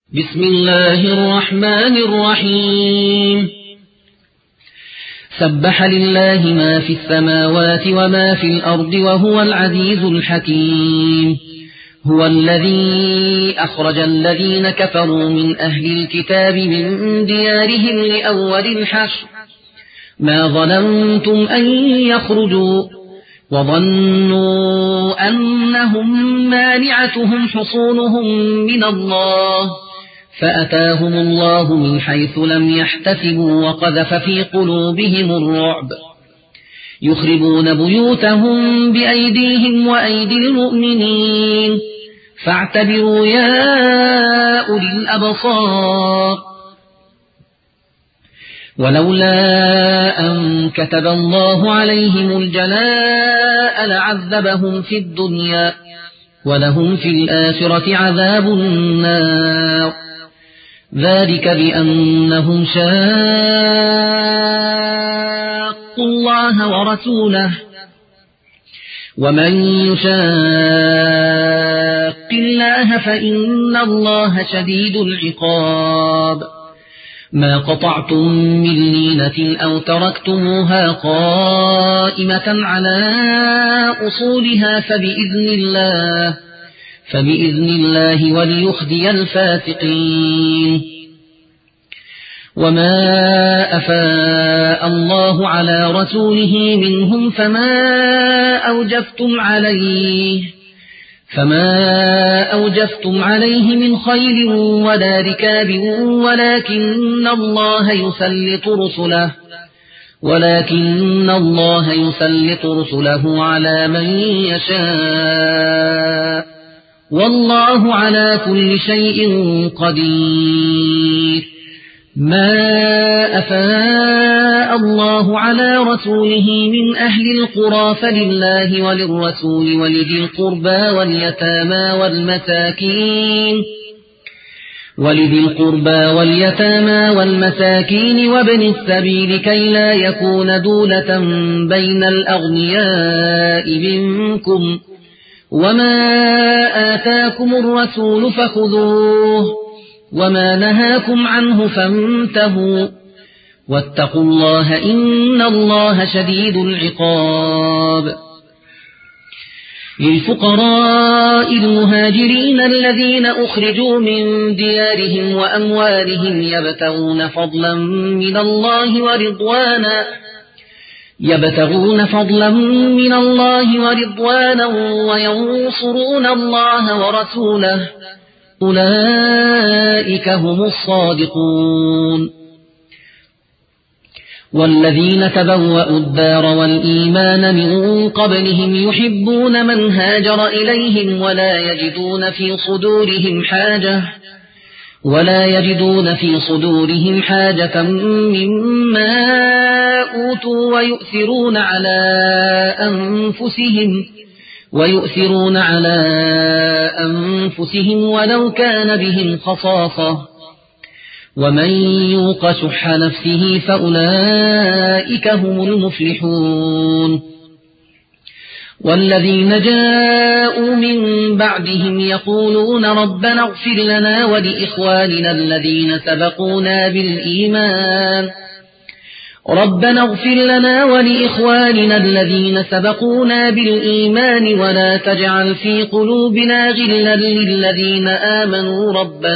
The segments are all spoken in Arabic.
بسم الله الرحمن الرحيم سبح لله ما في السماوات وما في الأرض وهو العزيز الحكيم هو الذي أخرج الذين كفروا من أهل الكتاب من ديارهم لأول الحشر ما ظننتم أن يخرجوا وظنوا أنهم مانعتهم حصونهم من الله فأتاهم الله من حيث لم يحتسبوا وقذف في قلوبهم الرعب يخربون بيوتهم بأيديهم وأيدي المؤمنين فاعتبروا يا أولي الأبصار ولولا أن كتب الله عليهم الجلاء لعذبهم في الدنيا ولهم في الآخرة عذاب النار ذلك بأنهم شاقوا الله ورسوله ومن يشاق الله فإن الله شديد العقاب ما قطعتم من لينة أو تركتموها قائمة على أصولها فبإذن الله وليخزي الفاسقين وما أفاء الله على رسوله منهم فما أوجفتم عليه من خيل ولا ركاب ولكن الله يسلط رسله على من يشاء والله على كل شيء قدير ما أفاء الله على رسوله من أهل القرى فلله وللرسول ولذي القربى واليتامى والمساكين وابن السبيل كي لا يكون دولة بين الأغنياء منكم وما آتاكم الرسول فخذوه وما نهاكم عنه فانتهوا واتقوا الله إن الله شديد العقاب للفقراء المهاجرين الذين أخرجوا من ديارهم وأموالهم يبتغون فضلا من الله ورضوانا وينصرون الله ورسوله أولئك هم الصادقون والذين تبوأوا الدار والإيمان من قبلهم يحبون من هاجر إليهم ولا يجدون في صدورهم حاجة مما أوتوا ويؤثرون على أنفسهم ولو كان بهم خصاصة ومن يوق شح نفسه فأولئك هم المفلحون والذين جاءوا من بعدهم يقولون ربنا اغفر لنا ولإخواننا الذين سبقونا بالإيمان ولا تجعل في قلوبنا غلا للذين آمنوا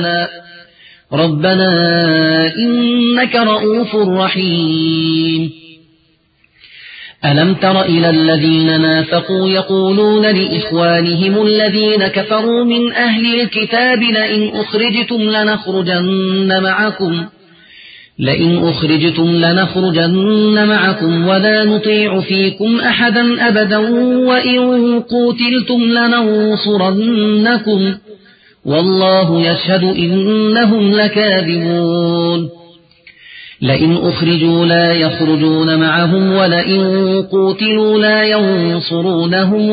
ربنا إنك رؤوف رحيم ألم تر إلى الذين نافقوا يقولون لإخوانهم الذين كفروا من أهل الكتاب لئن أخرجتم لنخرجن معكم ولا نطيع فيكم أحدا أبدا وإن قوتلتم لننصرنكم والله يشهد إنهم لكاذبون لئن أخرجوا لا يخرجون معهم ولئن قوتلوا لا ينصرونهم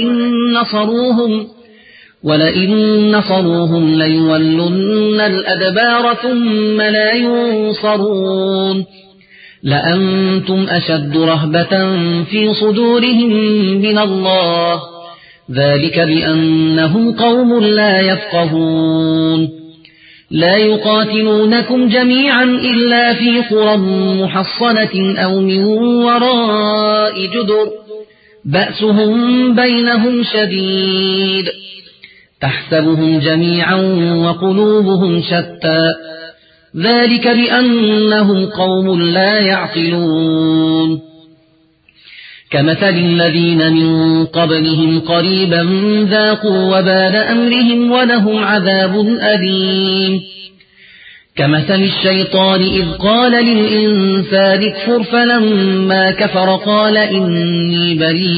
ولئن نصروهم ليولن الأدبار ثم لا ينصرون لأنتم أشد رهبة في صدورهم من الله ذلك بأنهم قوم لا يفقهون لا يقاتلونكم جميعا إلا في قرى محصنة أو من وراء جدر بأسهم بينهم شديد تحسبهم جميعا وقلوبهم شتى ذلك بأنهم قوم لا يعقلون كمثل الذين من قبلهم قريبا ذاقوا وبال أمرهم ولهم عذاب أليم كمثل الشيطان إذ قال للإنسان اكفر فلما كفر قال إني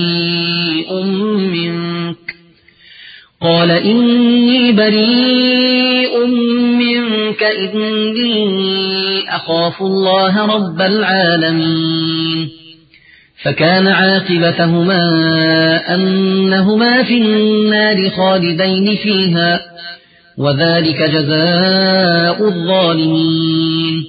بريء منك إني أخاف الله رب العالمين فكان عاقبتهما أنهما في النار خالدين فيها وذلك جزاء الظالمين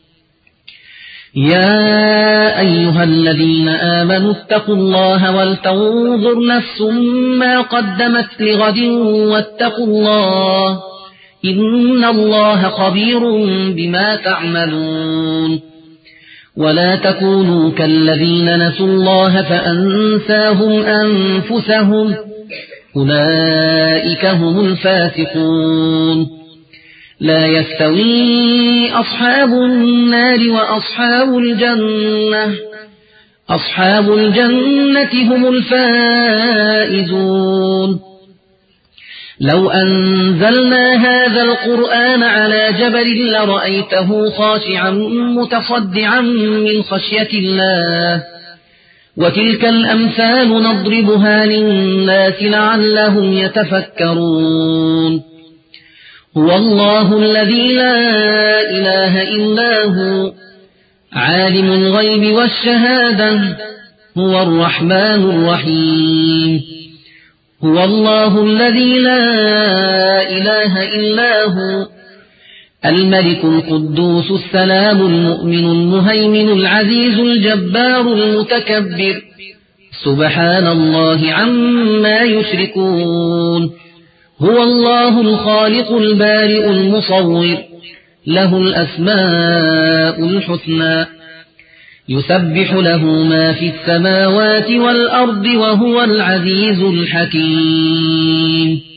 يا أيها الذين آمنوا اتقوا الله ولتنظر نفس ما قدمت لغد واتقوا الله إن الله خبير بما تعملون ولا تكونوا كالذين نسوا الله فأنساهم أنفسهم أولئك هم الفاسقون لا يستوي أصحاب النار وأصحاب الجنة أصحاب الجنة هم الفائزون لو أنزلنا هذا القرآن على جبل لرأيته خاشعا متصدعا من خشية الله وتلك الأمثال نضربها للناس لعلهم يتفكرون هو الله الذي لا إله إلا هو عالم الغيب والشهادة هو الرحمن الرحيم هو الله الذي لا إله إلا هو الملك القدوس السلام المؤمن المهيمن العزيز الجبار المتكبر سبحان الله عما يشركون هو الله الخالق البارئ المصور له الأسماء الحسنى يسبح له ما في السماوات والأرض وهو العزيز الحكيم